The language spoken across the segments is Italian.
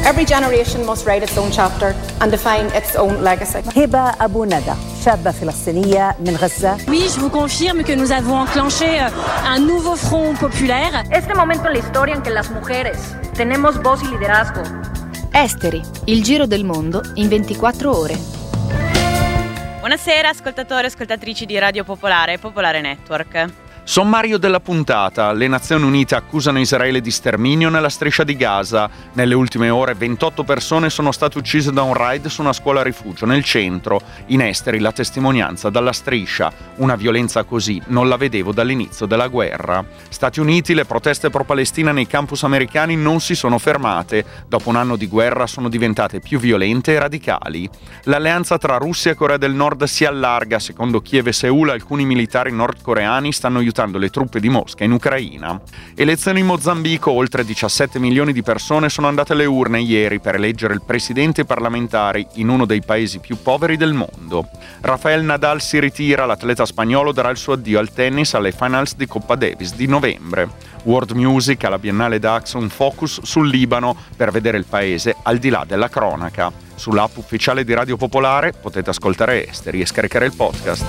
Every generation must write its own chapter and define its own legacy. هبة أبو ندى شابة فلسطينية من غزة. Oui, je vous confirme que nous avons enclenché un nouveau front populaire. Este momento en la historia en que las mujeres tenemos voz y liderazgo. Esteri, il giro del mondo in 24 ore. Buonasera ascoltatori e ascoltatrici di Radio Popolare, Popolare Network. Sommario della puntata. Le Nazioni Unite accusano Israele di sterminio nella striscia di Gaza. Nelle ultime ore 28 persone sono state uccise da un raid su una scuola rifugio nel centro. In Esteri la testimonianza dalla striscia. Una violenza così non la vedevo dall'inizio della guerra. Stati Uniti, le proteste pro-Palestina nei campus americani non si sono fermate. Dopo un anno di guerra sono diventate più violente e radicali. L'alleanza tra Russia e Corea del Nord si allarga. Secondo Kiev e Seul, alcuni militari nordcoreani stanno aiutando le truppe di Mosca in Ucraina. Elezioni in Mozambico, oltre 17 milioni di persone sono andate alle urne ieri per eleggere il presidente e i parlamentari in uno dei paesi più poveri del mondo. Rafael Nadal si ritira, l'atleta spagnolo darà il suo addio al tennis alle finals di Coppa Davis di novembre. World Music alla Biennale Dax, un focus sul Libano per vedere il paese al di là della cronaca. Sull'app ufficiale di Radio Popolare potete ascoltare Esteri e scaricare il podcast.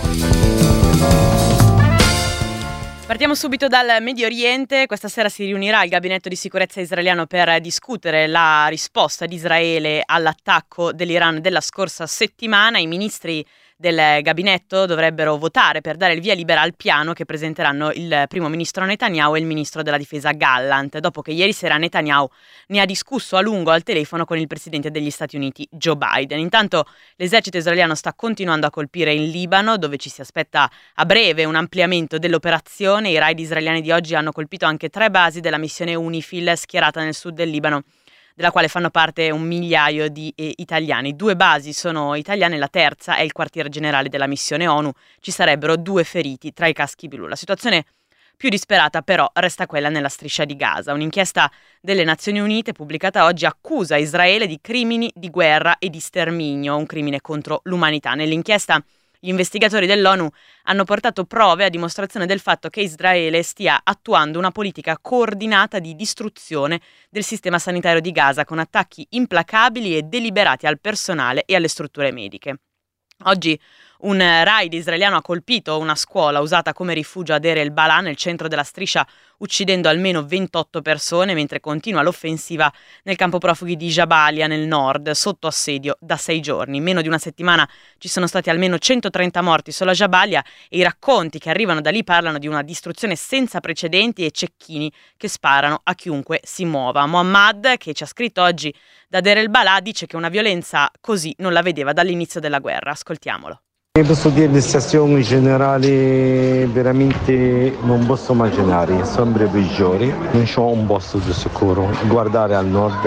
Partiamo subito dal Medio Oriente. Questa sera si riunirà il gabinetto di sicurezza israeliano per discutere la risposta di Israele all'attacco dell'Iran della scorsa settimana. I ministri del gabinetto dovrebbero votare per dare il via libera al piano che presenteranno il primo ministro Netanyahu e il ministro della difesa Gallant, dopo che ieri sera Netanyahu ne ha discusso a lungo al telefono con il presidente degli Stati Uniti Joe Biden. Intanto l'esercito israeliano sta continuando a colpire in Libano, dove ci si aspetta a breve un ampliamento dell'operazione. I raid israeliani di oggi hanno colpito anche 3 basi della missione UNIFIL schierata nel sud del Libano, della quale fanno parte 1 migliaio di italiani. 2 basi sono italiane, la terza è il quartier generale della missione ONU. Ci sarebbero 2 feriti tra i caschi blu. La situazione più disperata però resta quella nella striscia di Gaza. Un'inchiesta delle Nazioni Unite pubblicata oggi accusa Israele di crimini di guerra e di sterminio, un crimine contro l'umanità. Nell'inchiesta gli investigatori dell'ONU hanno portato prove a dimostrazione del fatto che Israele stia attuando una politica coordinata di distruzione del sistema sanitario di Gaza, con attacchi implacabili e deliberati al personale e alle strutture mediche. Oggi un raid israeliano ha colpito una scuola usata come rifugio a Deir el-Balah nel centro della striscia, uccidendo almeno 28 persone, mentre continua l'offensiva nel campo profughi di Jabalia nel nord, sotto assedio da 6 giorni. In meno di una settimana ci sono stati almeno 130 morti solo a Jabalia e i racconti che arrivano da lì parlano di una distruzione senza precedenti e cecchini che sparano a chiunque si muova. Mohammad, che ci ha scritto oggi da Deir el-Balah, dice che una violenza così non la vedeva dall'inizio della guerra. Ascoltiamolo. Posso dire le situazioni generali veramente non posso immaginare, sempre peggiori, non c'è un posto di sicuro. Guardare al nord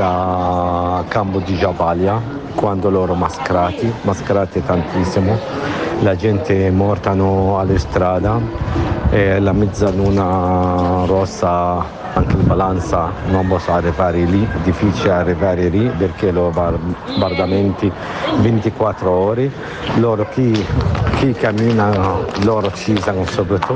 a campo di Jabalia, quando loro mascherati tantissimo, la gente è morta alle strade, la mezzaluna rossa, anche il balanza non posso arrivare lì, è difficile arrivare lì perché loro bombardamenti 24 ore, loro chi cammina loro uccidono soprattutto,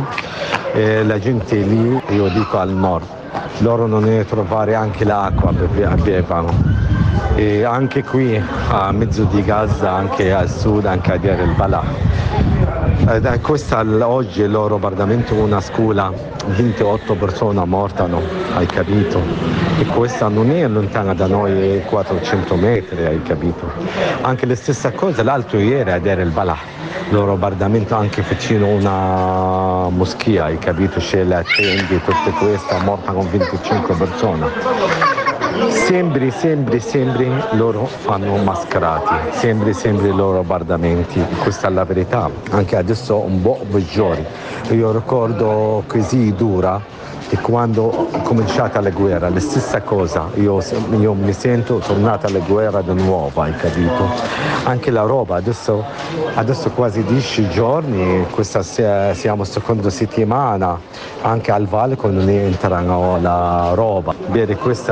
la gente lì, io dico al nord, loro non ne trovare anche l'acqua bevano. E anche qui a mezzo di Gaza, anche al sud, anche a Deir el-Balah. Questa oggi è loro bombardamento una scuola, 28 persone mortano, hai capito? E questa non è lontana da noi, è 400 metri, hai capito? Anche la stessa cosa l'altro ieri a Deir el-Balah, loro bombardamento anche vicino a una moschea, hai capito? C'è le tende, tutte queste, mortano 25 persone. Sempre loro fanno mascherati, sempre loro bombardamenti, questa è la verità, anche adesso un po' peggiori. Io ricordo così dura e quando è cominciata la guerra, la stessa cosa, io mi sento tornata alla guerra di nuovo, hai capito? Anche la roba, adesso quasi 10 giorni, questa siamo seconda settimana, anche al Valco non entrano la roba. Bene, questa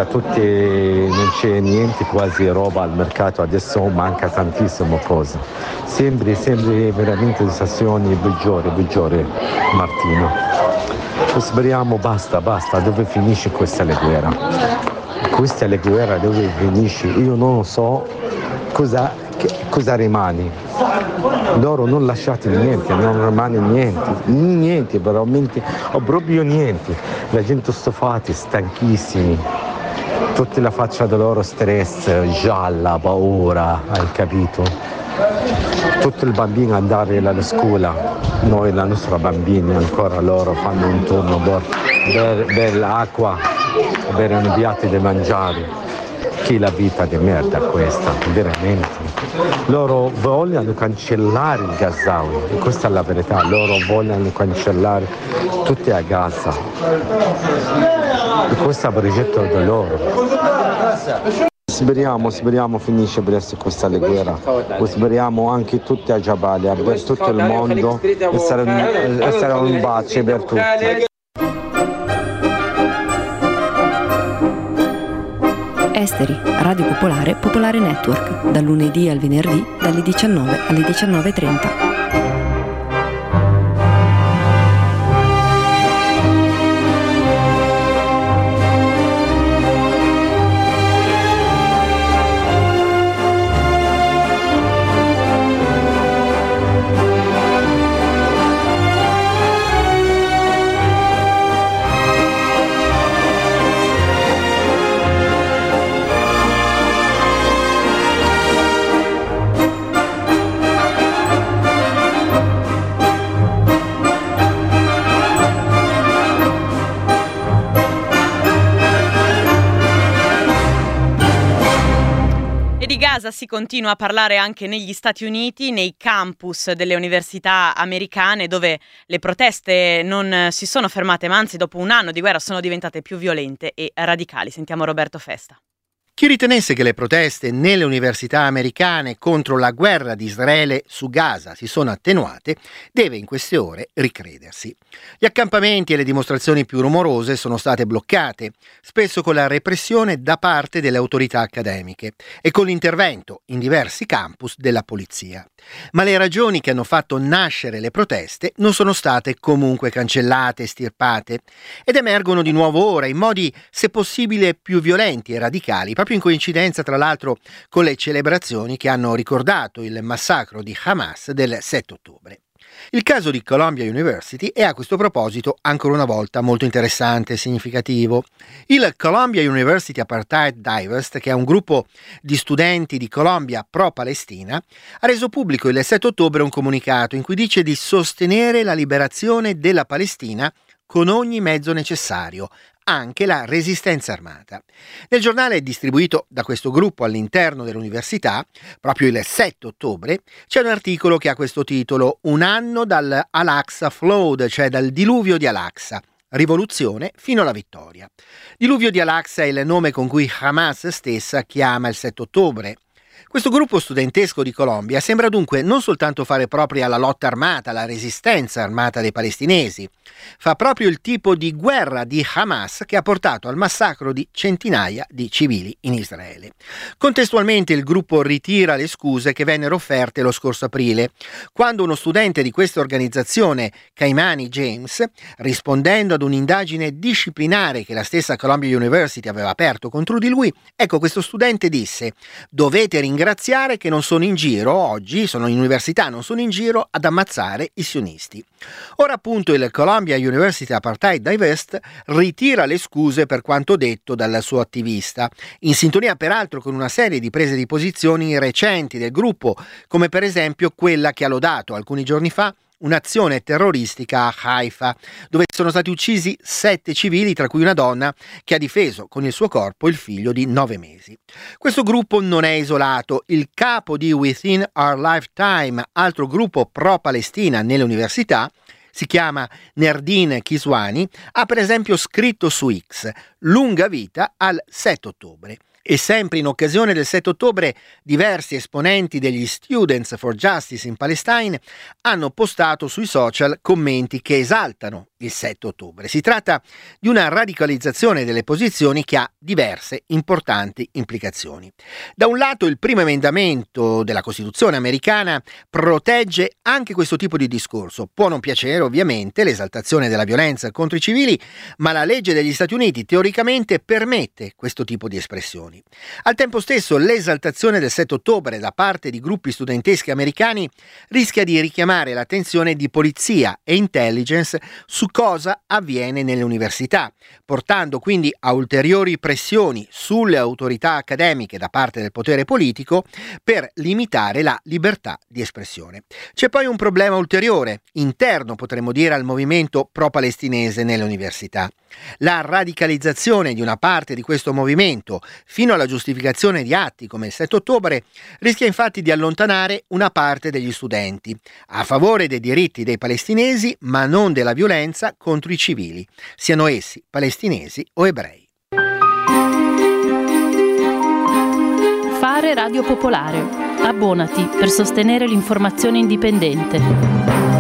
non c'è niente, quasi roba al mercato, adesso manca tantissimo cosa. Sempre veramente situazioni peggiori, Martino. Speriamo basta, dove finisce questa guerra? Questa è la guerra dove finisce, io non so cosa rimane. Loro non lasciate niente, non rimane niente veramente, o proprio niente. La gente stufati, stanchissimi, tutta la faccia di loro stress, gialla, paura, hai capito? Tutti i bambini andare alla scuola, noi la nostra bambini ancora loro fanno un turno per l'acqua, per un piatto di mangiare. Che la vita di merda questa, veramente. Loro vogliono cancellare il Gazawi, questa è la verità, loro vogliono cancellare tutti a Gaza. E questo è il progetto di loro. Speriamo finisce presto questa guerra. Speriamo anche tutti a Jabalia, per tutto il mondo, e sarà un bacio per tutti. Esteri, Radio Popolare, Popolare Network, dal lunedì al venerdì, dalle 19 alle 19:30. Si continua a parlare anche negli Stati Uniti, nei campus delle università americane, dove le proteste non si sono fermate, ma anzi dopo un anno di guerra sono diventate più violente e radicali. Sentiamo Roberto Festa. Chi ritenesse che le proteste nelle università americane contro la guerra di Israele su Gaza si sono attenuate, deve in queste ore ricredersi. Gli accampamenti e le dimostrazioni più rumorose sono state bloccate, spesso con la repressione da parte delle autorità accademiche e con l'intervento in diversi campus della polizia. Ma le ragioni che hanno fatto nascere le proteste non sono state comunque cancellate e estirpate ed emergono di nuovo ora in modi, se possibile, più violenti e radicali, proprio in coincidenza tra l'altro con le celebrazioni che hanno ricordato il massacro di Hamas del 7 ottobre. Il caso di Columbia University è a questo proposito ancora una volta molto interessante e significativo. Il Columbia University Apartheid Divest, che è un gruppo di studenti di Columbia pro-Palestina, ha reso pubblico il 7 ottobre un comunicato in cui dice di sostenere la liberazione della Palestina con ogni mezzo necessario, anche la resistenza armata. Nel giornale distribuito da questo gruppo all'interno dell'università, proprio il 7 ottobre, c'è un articolo che ha questo titolo: Un anno dal Al-Aqsa Flood, cioè dal diluvio di Al-Aqsa. Rivoluzione fino alla vittoria. Diluvio di Al-Aqsa è il nome con cui Hamas stessa chiama il 7 ottobre. Questo gruppo studentesco di Colombia sembra dunque non soltanto fare propria la lotta armata, la resistenza armata dei palestinesi, fa proprio il tipo di guerra di Hamas che ha portato al massacro di centinaia di civili in Israele. Contestualmente il gruppo ritira le scuse che vennero offerte lo scorso aprile, quando uno studente di questa organizzazione, Kaimani James, rispondendo ad un'indagine disciplinare che la stessa Columbia University aveva aperto contro di lui, ecco, questo studente disse: dovete ringraziare che non sono in giro oggi, sono in università, non sono in giro ad ammazzare i sionisti. Ora appunto il Columbia University Apartheid Divest ritira le scuse per quanto detto dal suo attivista, in sintonia peraltro con una serie di prese di posizioni recenti del gruppo, come per esempio quella che ha lodato alcuni giorni fa un'azione terroristica a Haifa, dove sono stati uccisi 7 civili, tra cui una donna che ha difeso con il suo corpo il figlio di 9 mesi. Questo gruppo non è isolato. Il capo di Within Our Lifetime, altro gruppo pro-Palestina nelle università, si chiama Nerdin Kiswani, ha per esempio scritto su X: lunga vita al 7 ottobre. E sempre in occasione del 7 ottobre diversi esponenti degli Students for Justice in Palestine hanno postato sui social commenti che esaltano il 7 ottobre. Si tratta di una radicalizzazione delle posizioni che ha diverse importanti implicazioni. Da un lato, il primo emendamento della Costituzione americana protegge anche questo tipo di discorso. Può non piacere ovviamente l'esaltazione della violenza contro i civili, ma la legge degli Stati Uniti teoricamente permette questo tipo di espressioni. Al tempo stesso, l'esaltazione del 7 ottobre da parte di gruppi studenteschi americani rischia di richiamare l'attenzione di polizia e intelligence su cosa avviene nelle università, portando quindi a ulteriori pressioni sulle autorità accademiche da parte del potere politico per limitare la libertà di espressione. C'è poi un problema ulteriore, interno potremmo dire al movimento pro-palestinese nelle università. La radicalizzazione di una parte di questo movimento fino alla giustificazione di atti come il 7 ottobre rischia infatti di allontanare una parte degli studenti a favore dei diritti dei palestinesi, ma non della violenza contro i civili, siano essi palestinesi o ebrei. Fare Radio Popolare. Abbonati per sostenere l'informazione indipendente.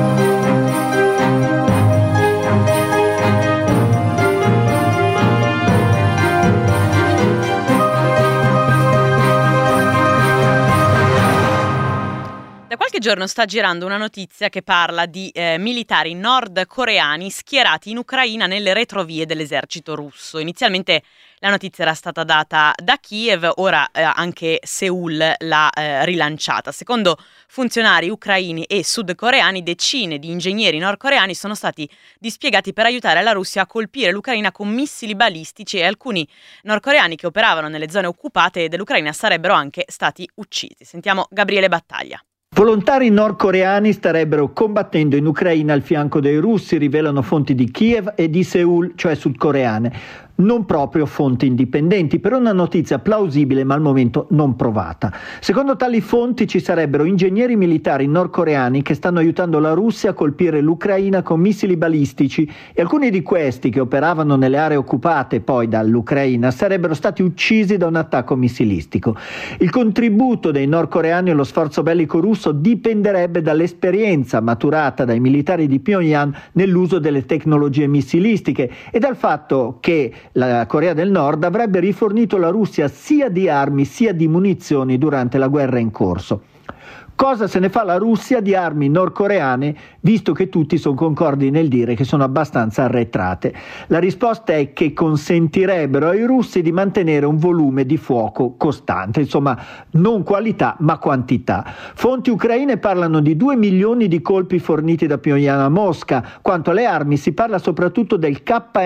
Da qualche giorno sta girando una notizia che parla di militari nordcoreani schierati in Ucraina nelle retrovie dell'esercito russo. Inizialmente la notizia era stata data da Kiev, ora anche Seul l'ha rilanciata. Secondo funzionari ucraini e sudcoreani, decine di ingegneri nordcoreani sono stati dispiegati per aiutare la Russia a colpire l'Ucraina con missili balistici, e alcuni nordcoreani che operavano nelle zone occupate dell'Ucraina sarebbero anche stati uccisi. Sentiamo Gabriele Battaglia. Volontari nordcoreani starebbero combattendo in Ucraina al fianco dei russi, rivelano fonti di Kiev e di Seul, cioè sudcoreane. Non proprio fonti indipendenti, per una notizia plausibile ma al momento non provata. Secondo tali fonti ci sarebbero ingegneri militari nordcoreani che stanno aiutando la Russia a colpire l'Ucraina con missili balistici, e alcuni di questi che operavano nelle aree occupate poi dall'Ucraina sarebbero stati uccisi da un attacco missilistico. Il contributo dei nordcoreani allo sforzo bellico russo dipenderebbe dall'esperienza maturata dai militari di Pyongyang nell'uso delle tecnologie missilistiche e dal fatto che la Corea del Nord avrebbe rifornito la Russia sia di armi sia di munizioni durante la guerra in corso. Cosa se ne fa la Russia di armi nordcoreane, visto che tutti sono concordi nel dire che sono abbastanza arretrate? La risposta è che consentirebbero ai russi di mantenere un volume di fuoco costante, insomma non qualità ma quantità. Fonti ucraine parlano di 2 milioni di colpi forniti da Pyongyang a Mosca. Quanto alle armi si parla soprattutto del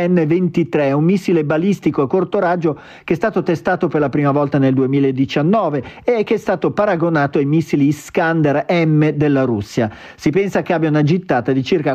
KN-23, un missile balistico a corto raggio che è stato testato per la prima volta nel 2019 e che è stato paragonato ai missili Iskander M della Russia. Si pensa che abbia una gittata di circa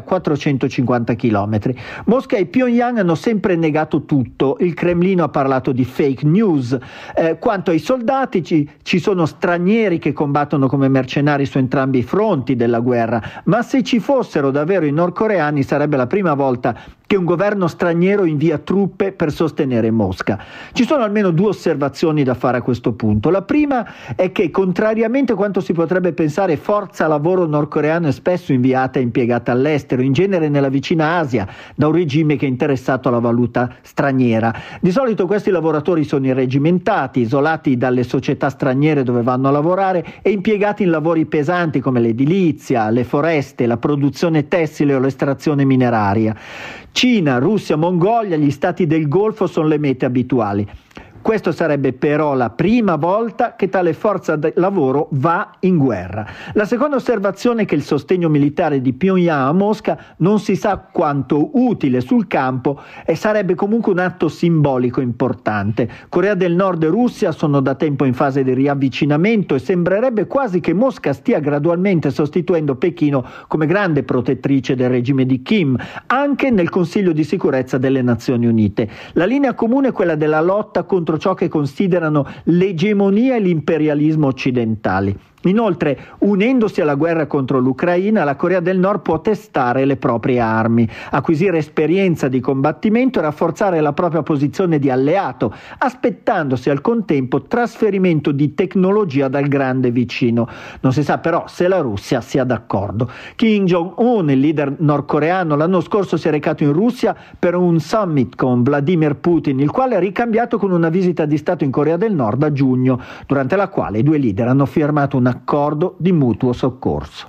450 km. Mosca e Pyongyang hanno sempre negato tutto. Il Cremlino ha parlato di fake news. Quanto ai soldati, ci sono stranieri che combattono come mercenari su entrambi i fronti della guerra, ma se ci fossero davvero i nordcoreani sarebbe la prima volta che un governo straniero invia truppe per sostenere Mosca. Ci sono almeno 2 osservazioni da fare a questo punto. La prima è che, contrariamente a quanto si potrebbe pensare, forza lavoro nordcoreana è spesso inviata e impiegata all'estero, in genere nella vicina Asia, da un regime che è interessato alla valuta straniera. Di solito questi lavoratori sono irreggimentati, isolati dalle società straniere dove vanno a lavorare e impiegati in lavori pesanti come l'edilizia, le foreste, la produzione tessile o l'estrazione mineraria. Cina, Russia, Mongolia, gli stati del Golfo sono le mete abituali. Questo sarebbe però la prima volta che tale forza lavoro va in guerra. La seconda osservazione è che il sostegno militare di Pyongyang a Mosca non si sa quanto utile sul campo e sarebbe comunque un atto simbolico importante. Corea del Nord e Russia sono da tempo in fase di riavvicinamento e sembrerebbe quasi che Mosca stia gradualmente sostituendo Pechino come grande protettrice del regime di Kim, anche nel Consiglio di sicurezza delle Nazioni Unite. La linea comune è quella della lotta contro ciò che considerano l'egemonia e l'imperialismo occidentali. Inoltre, unendosi alla guerra contro l'Ucraina, la Corea del Nord può testare le proprie armi, acquisire esperienza di combattimento e rafforzare la propria posizione di alleato, aspettandosi al contempo trasferimento di tecnologia dal grande vicino. Non si sa però se la Russia sia d'accordo. Kim Jong-un, il leader nordcoreano, l'anno scorso si è recato in Russia per un summit con Vladimir Putin, il quale ha ricambiato con una visita di Stato in Corea del Nord a giugno, durante la quale i due leader hanno firmato un accordo di mutuo soccorso.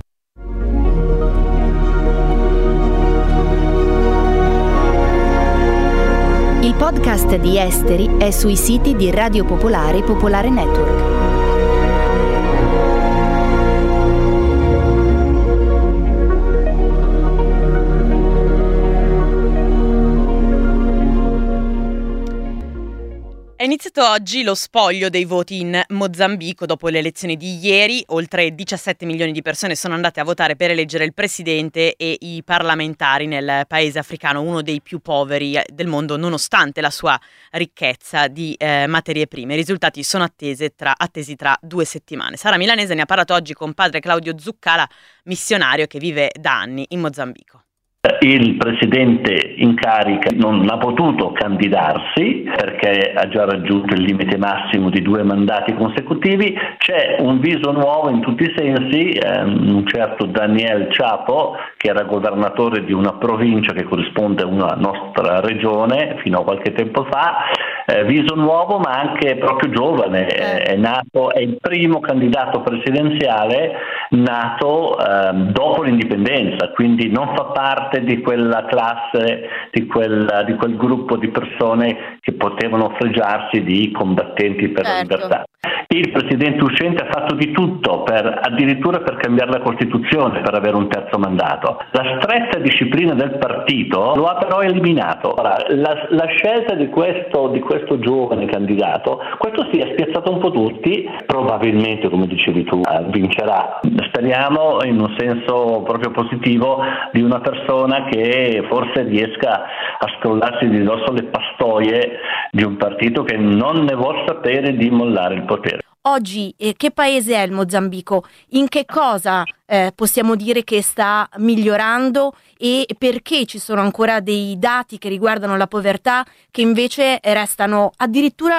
Il podcast di Esteri è sui siti di Radio Popolare e Popolare Network. È iniziato oggi lo spoglio dei voti in Mozambico dopo le elezioni di ieri. Oltre 17 milioni di persone sono andate a votare per eleggere il presidente e i parlamentari nel paese africano, uno dei più poveri del mondo, nonostante la sua ricchezza di materie prime. I risultati sono attesi tra 2 settimane. Sara Milanese ne ha parlato oggi con padre Claudio Zuccala, missionario che vive da anni in Mozambico. Il presidente in carica non ha potuto candidarsi perché ha già raggiunto il limite massimo di 2 mandati consecutivi. C'è un viso nuovo in tutti i sensi, un certo Daniel Chapo, che era governatore di una provincia che corrisponde a una nostra regione fino a qualche tempo fa. Viso nuovo ma anche proprio giovane, è il primo candidato presidenziale nato dopo l'indipendenza, quindi non fa parte di quella classe, di quel gruppo di persone che potevano fregiarsi di combattenti per la libertà. Il presidente uscente ha fatto di tutto addirittura per cambiare la Costituzione per avere un terzo mandato. La stretta disciplina del partito lo ha però eliminato. Ora, la scelta di questo giovane candidato, questo sì, ha spiazzato un po' tutti, probabilmente, come dicevi tu, vincerà. Speriamo in un senso proprio positivo di una persona che forse riesca a scrollarsi di dosso le pastoie di un partito che non ne vuol sapere di mollare il potere. Oggi che paese è il Mozambico? In che cosa possiamo dire che sta migliorando e perché ci sono ancora dei dati che riguardano la povertà che invece restano addirittura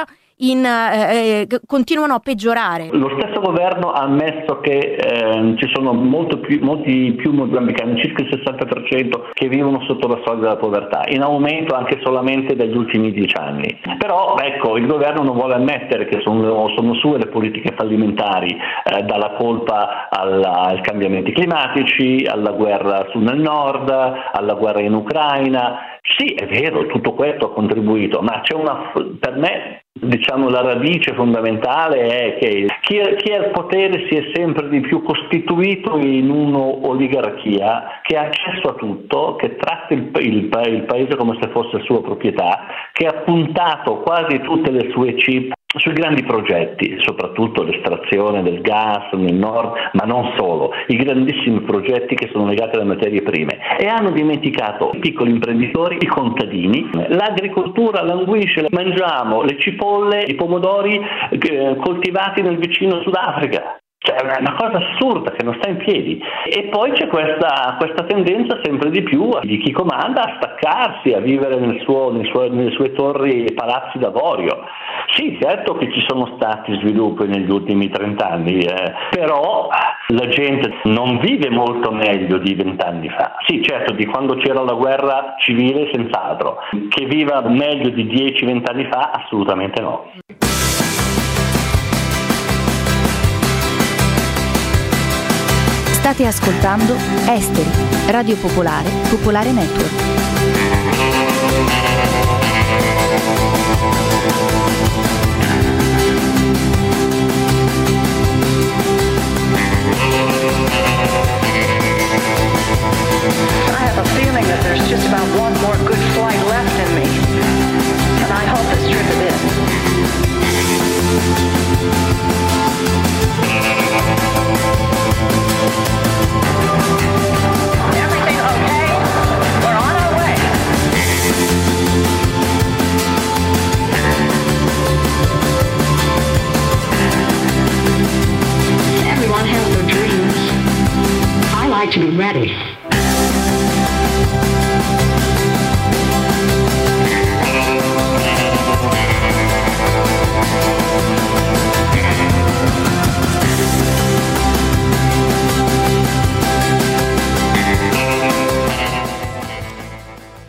continuano a peggiorare? Lo stesso governo ha ammesso che ci sono molti più mozambicani, circa il 60%, che vivono sotto la soglia della povertà, in aumento anche solamente dagli ultimi 10 anni. Però ecco, il governo non vuole ammettere che sono sue le politiche fallimentari, dalla colpa ai cambiamenti climatici, alla guerra nel nord, alla guerra in Ucraina. Sì, è vero, tutto questo ha contribuito, ma per me, diciamo, la radice fondamentale è che chi ha il potere si è sempre di più costituito in un'oligarchia che ha accesso a tutto, che tratta il paese come se fosse sua proprietà, che ha puntato quasi tutte le sue chip sui grandi progetti, soprattutto l'estrazione del gas nel nord, ma non solo, i grandissimi progetti che sono legati alle materie prime, e hanno dimenticato i piccoli imprenditori, i contadini. L'agricoltura languisce, mangiamo le cipolle, i pomodori coltivati nel vicino Sudafrica. Cioè, è una cosa assurda che non sta in piedi. E poi c'è questa tendenza sempre di più di chi comanda a staccarsi, a vivere nelle sue torri e palazzi d'avorio. Sì, certo che ci sono stati sviluppi negli ultimi 30 anni, però la gente non vive molto meglio di 20 anni fa. Sì, certo, di quando c'era la guerra civile senz'altro. Che viva meglio di 10-20 anni fa? Assolutamente no. State ascoltando Esteri, Radio Popolare, Popolare Network. I have a feeling that there's just about one more good flight left in me, and I hope this trip it is. Everything okay? We're on our way. Everyone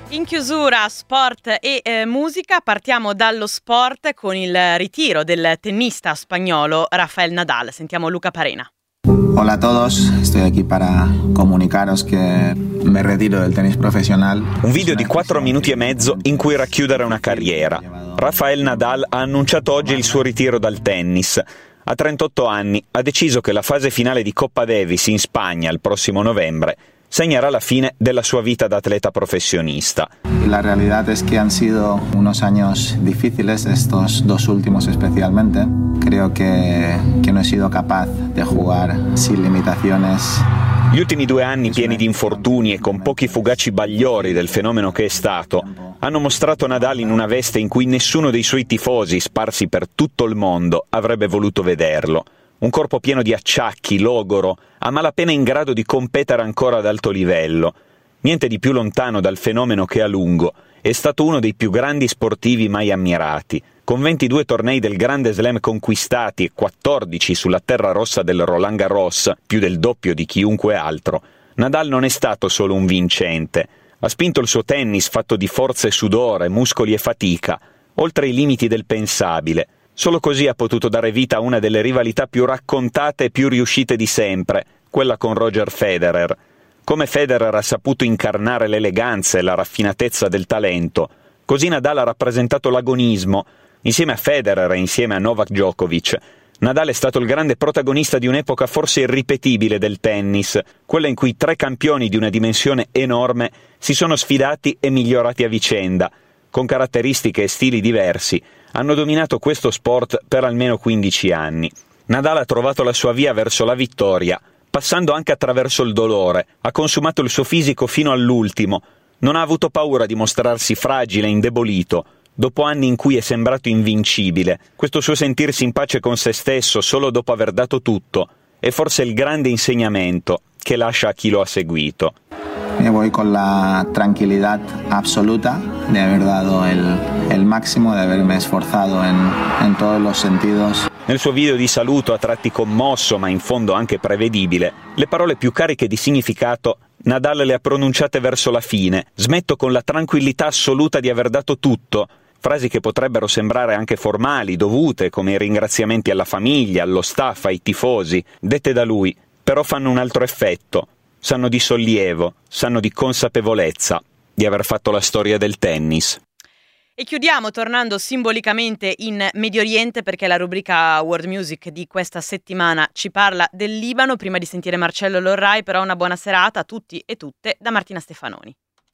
In chiusura sport e musica, partiamo dallo sport con il ritiro del tennista spagnolo Rafael Nadal. Sentiamo Luca Parena. Hola a todos, estoy aquí para comunicaros que me retiro del tenis profesional. Un video di 4 minuti e mezzo in cui racchiudere una carriera. Rafael Nadal ha annunciato oggi il suo ritiro dal tennis. A 38 anni ha deciso che la fase finale di Coppa Davis in Spagna il prossimo novembre segnerà la fine della sua vita da atleta professionista. La realidad es que han sido unos años difíciles, estos dos últimos especialmente. Creo que no he sido capaz de jugar sin limitaciones. Gli ultimi 2 anni pieni di infortuni e con pochi fugaci bagliori del fenomeno che è stato hanno mostrato Nadal in una veste in cui nessuno dei suoi tifosi, sparsi per tutto il mondo, avrebbe voluto vederlo. Un corpo pieno di acciacchi, logoro, a malapena in grado di competere ancora ad alto livello. Niente di più lontano dal fenomeno che a lungo è stato uno dei più grandi sportivi mai ammirati. Con 22 tornei del Grande Slam conquistati e 14 sulla terra rossa del Roland Garros, più del doppio di chiunque altro, Nadal non è stato solo un vincente. Ha spinto il suo tennis fatto di forza e sudore, muscoli e fatica, oltre i limiti del pensabile. Solo così ha potuto dare vita a una delle rivalità più raccontate e più riuscite di sempre, quella con Roger Federer. Come Federer ha saputo incarnare l'eleganza e la raffinatezza del talento, così Nadal ha rappresentato l'agonismo. Insieme a Federer e insieme a Novak Djokovic, Nadal è stato il grande protagonista di un'epoca forse irripetibile del tennis, quella in cui 3 campioni di una dimensione enorme si sono sfidati e migliorati a vicenda. Con caratteristiche e stili diversi, hanno dominato questo sport per almeno 15 anni. Nadal ha trovato la sua via verso la vittoria, passando anche attraverso il dolore, ha consumato il suo fisico fino all'ultimo, non ha avuto paura di mostrarsi fragile e indebolito, dopo anni in cui è sembrato invincibile. Questo suo sentirsi in pace con se stesso solo dopo aver dato tutto è forse il grande insegnamento che lascia a chi lo ha seguito. Me voy con la tranquilidad absoluta de haber dado el máximo, de haberme esforzado en todos los sentidos. Nel suo video di saluto, a tratti commosso ma in fondo anche prevedibile, le parole più cariche di significato Nadal le ha pronunciate verso la fine. Smetto con la tranquillità assoluta di aver dato tutto. Frasi che potrebbero sembrare anche formali, dovute, come i ringraziamenti alla famiglia, allo staff, ai tifosi, dette da lui, però fanno un altro effetto. Sanno di sollievo, sanno di consapevolezza di aver fatto la storia del tennis. E chiudiamo tornando simbolicamente in Medio Oriente, perché la rubrica World Music di questa settimana ci parla del Libano. Prima di sentire Marcello Lorrai, però una buona serata a tutti e tutte da Martina Stefanoni.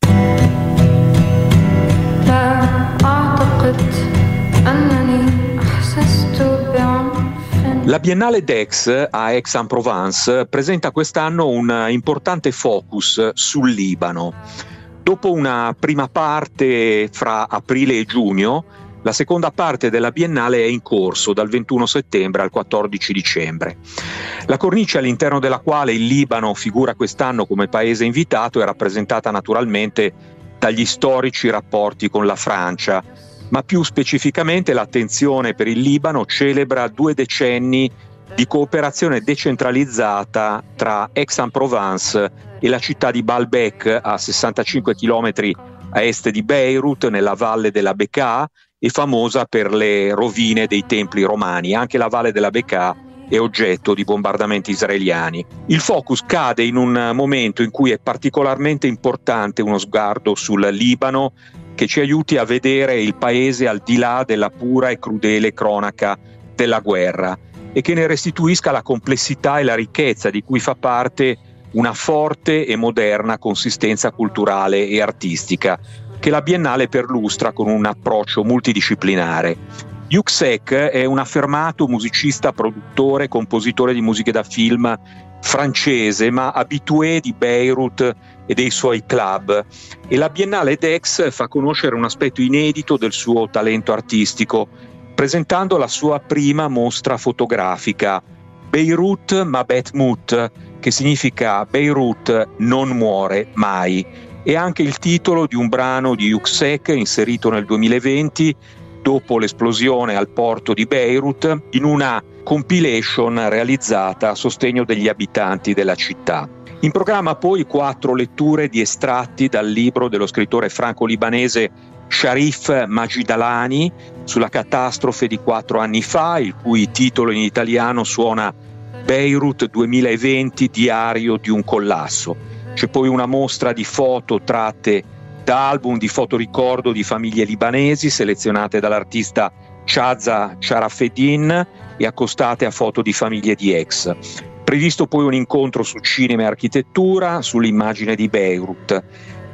La Biennale d'Aix a Aix-en-Provence presenta quest'anno un importante focus sul Libano. Dopo una prima parte fra aprile e giugno, la seconda parte della Biennale è in corso dal 21 settembre al 14 dicembre. La cornice all'interno della quale il Libano figura quest'anno come paese invitato è rappresentata naturalmente dagli storici rapporti con la Francia, ma più specificamente l'attenzione per il Libano celebra 2 decenni di cooperazione decentralizzata tra Aix-en-Provence e la città di Baalbek, a 65 km a est di Beirut, nella valle della Bekaa, e famosa per le rovine dei templi romani. Anche la valle della Bekaa è oggetto di bombardamenti israeliani. Il focus cade in un momento in cui è particolarmente importante uno sguardo sul Libano che ci aiuti a vedere il paese al di là della pura e crudele cronaca della guerra e che ne restituisca la complessità e la ricchezza di cui fa parte una forte e moderna consistenza culturale e artistica che la Biennale perlustra con un approccio multidisciplinare. Yuksek è un affermato musicista, produttore, compositore di musiche da film francese, ma abitué di Beirut e dei suoi club, e la Biennale d'Aix fa conoscere un aspetto inedito del suo talento artistico, presentando la sua prima mostra fotografica, Beirut Mabet Mut, che significa Beirut non muore mai. È anche il titolo di un brano di Yuksek inserito nel 2020, dopo l'esplosione al porto di Beirut, in una compilation realizzata a sostegno degli abitanti della città. In programma poi 4 letture di estratti dal libro dello scrittore franco-libanese Sharif Majidalani sulla catastrofe di 4 anni fa, il cui titolo in italiano suona Beirut 2020, diario di un collasso. C'è poi una mostra di foto tratte da album di fotoricordo di famiglie libanesi selezionate dall'artista Chaza Sharafeddin e accostate a foto di famiglie di ex. Previsto poi un incontro su cinema e architettura, sull'immagine di Beirut.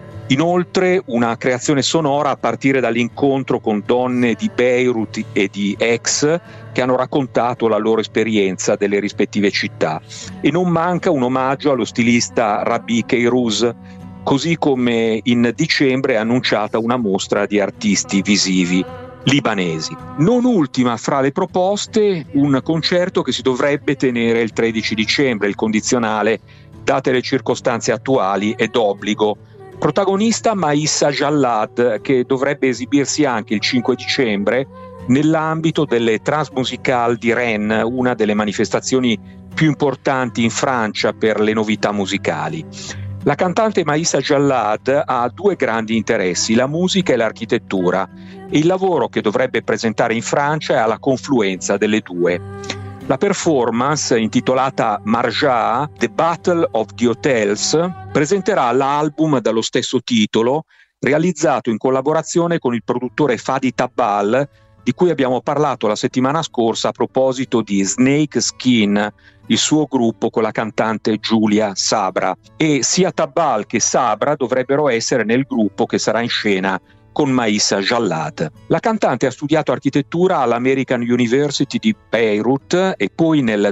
Inoltre una creazione sonora a partire dall'incontro con donne di Beirut e di ex che hanno raccontato la loro esperienza delle rispettive città. E non manca un omaggio allo stilista Rabih Keiruz, così come in dicembre è annunciata una mostra di artisti visivi libanesi. Non ultima fra le proposte un concerto che si dovrebbe tenere il 13 dicembre, il condizionale, date le circostanze attuali, è d'obbligo. Protagonista Maïssa Jallad, che dovrebbe esibirsi anche il 5 dicembre nell'ambito delle Transmusicales di Rennes, una delle manifestazioni più importanti in Francia per le novità musicali. La cantante Maïssa Jallad ha 2 grandi interessi, la musica e l'architettura, e il lavoro che dovrebbe presentare in Francia è alla confluenza delle due. La performance, intitolata Marja, The Battle of the Hotels, presenterà l'album dallo stesso titolo, realizzato in collaborazione con il produttore Fadi Tabbal, di cui abbiamo parlato la settimana scorsa a proposito di Snake Skin, il suo gruppo con la cantante Giulia Sabra. E sia Tabbal che Sabra dovrebbero essere nel gruppo che sarà in scena con Maïssa Jallad. La cantante ha studiato architettura all'American University di Beirut e poi nel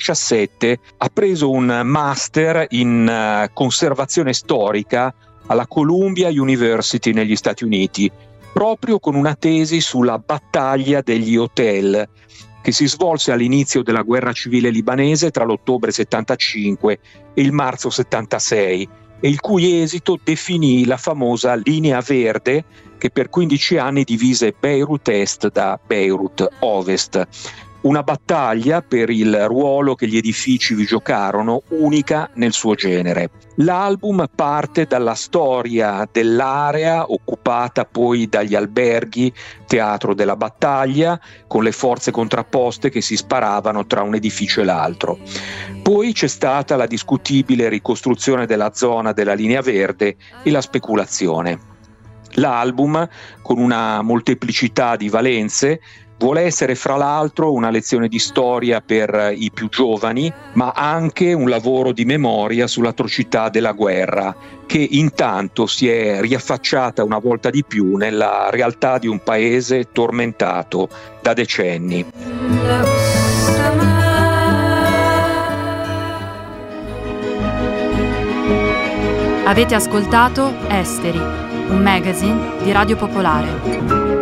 2017 ha preso un master in conservazione storica alla Columbia University negli Stati Uniti, proprio con una tesi sulla battaglia degli hotel che si svolse all'inizio della guerra civile libanese tra l'ottobre 75 e il marzo 76 e il cui esito definì la famosa linea verde che per 15 anni divise Beirut Est da Beirut Ovest. Una battaglia per il ruolo che gli edifici vi giocarono, unica nel suo genere. L'album parte dalla storia dell'area occupata poi dagli alberghi, teatro della battaglia, con le forze contrapposte che si sparavano tra un edificio e l'altro. Poi c'è stata la discutibile ricostruzione della zona della linea verde e la speculazione. L'album, con una molteplicità di valenze, vuole essere fra l'altro una lezione di storia per i più giovani, ma anche un lavoro di memoria sull'atrocità della guerra, che intanto si è riaffacciata una volta di più nella realtà di un paese tormentato da decenni. Avete ascoltato Esteri, un magazine di Radio Popolare.